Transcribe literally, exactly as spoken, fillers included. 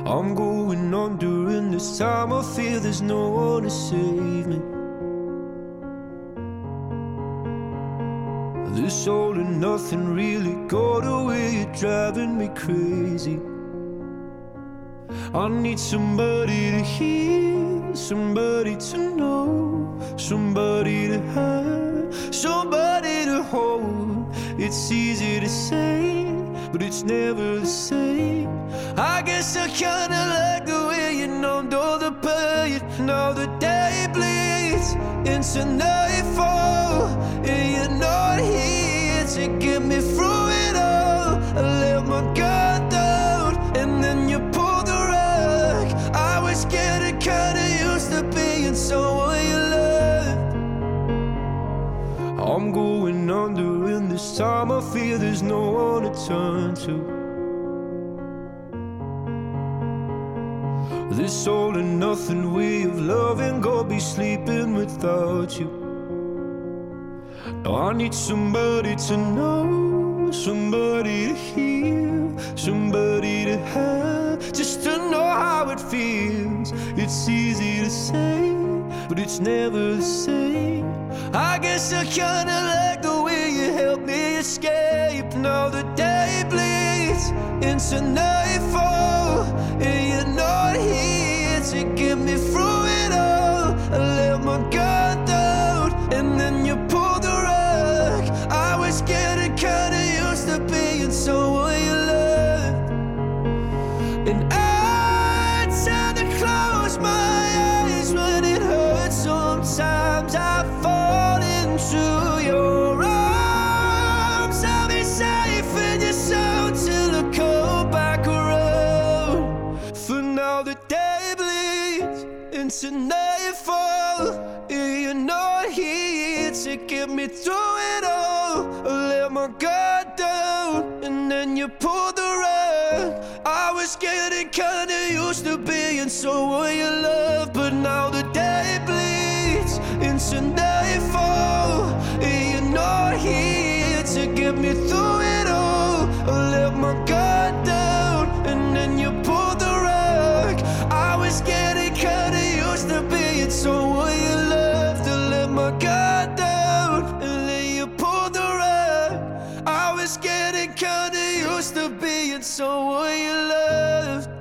I'm going on during this time. I feel there's no one to save me. This all and nothing really got away. You're driving me crazy. I need somebody to hear, somebody to know, somebody to have, somebody to hold. It's easy to say, but it's never the same. I guess I kinda like the way you numbed all the pain. Now the day bleeds into nightfall, and you're not here to get me through it all. I let my guard down, and then you pulled the rug. I was getting kinda used to being someone you loved. I'm going under, and this time I feel there's no one to turn to. This all and nothing way of loving, go be sleeping without you. Now I need somebody to know, somebody to hear, somebody to have, just to know how it feels. It's easy to say, but it's never the same. I guess I kinda like the way you help me escape. Now the day bleeds into nightfall, and you're not here to get me through it all. I let my guard down, and then you pulled the rug. I was getting kinda used to being someone you loved, and I tend to close my eyes when it hurts. Sometimes I fall into your arms. I'll be safe in your soul till I come back around. For now the day bleeds into nightfall, and you're not here to get me through it all. I let my guard down, and then you pulled the rug. I was getting kinda used to being someone you love, but now the day bleeds into nightfall, and you're not here to get me through it all. I let my guard down, and then you pulled the rug. I was getting kinda used to being someone you loved. I let my guard down, and then you pulled the rug. I was getting kinda used to being someone you loved.